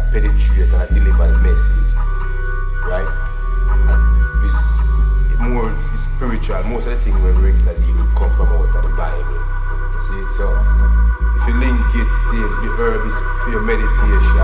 penetrate and deliver the message, right? And it's spiritual. Most of the things we regularly deal with come from out of the Bible. See, so if you link it, the herb is for your meditation.